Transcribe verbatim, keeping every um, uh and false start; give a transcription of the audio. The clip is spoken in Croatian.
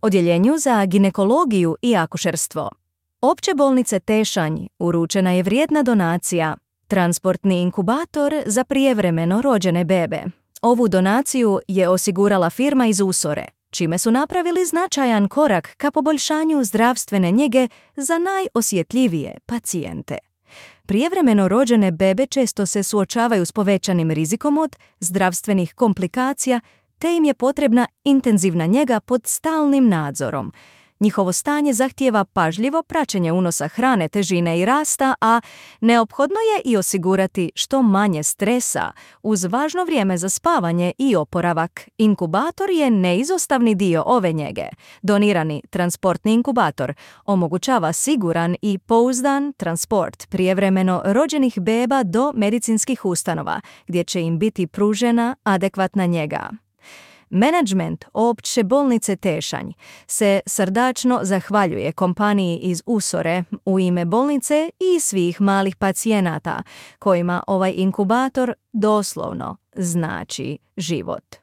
Odjeljenju za ginekologiju i akušerstvo. Opće bolnice Tešanj uručena je vrijedna donacija, transportni inkubator za prijevremeno rođene bebe. Ovu donaciju je osigurala firma iz Usore, čime su napravili značajan korak ka poboljšanju zdravstvene njege za najosjetljivije pacijente. Prijevremeno rođene bebe često se suočavaju s povećanim rizikom od zdravstvenih komplikacija, te im je potrebna intenzivna njega pod stalnim nadzorom. Njihovo stanje zahtijeva pažljivo praćenje unosa hrane, težine i rasta, a neophodno je i osigurati što manje stresa uz važno vrijeme za spavanje i oporavak. Inkubator je neizostavni dio ove njege. Donirani transportni inkubator omogućava siguran i pouzdan transport prijevremeno rođenih beba do medicinskih ustanova, gdje će im biti pružena adekvatna njega. Menadžment Opće bolnice Tešanj se srdačno zahvaljuje kompaniji iz Usore u ime bolnice i svih malih pacijenata kojima ovaj inkubator doslovno znači život.